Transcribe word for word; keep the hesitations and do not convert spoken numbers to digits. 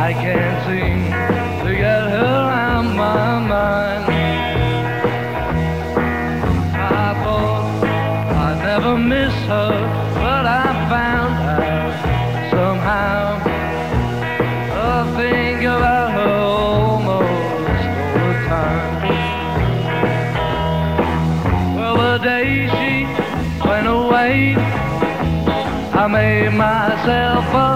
I can't seem to get her out my mind. I thought I'd never miss her, but I found out somehow. I think about her almost all the time. Well, the day she went away, I made myself a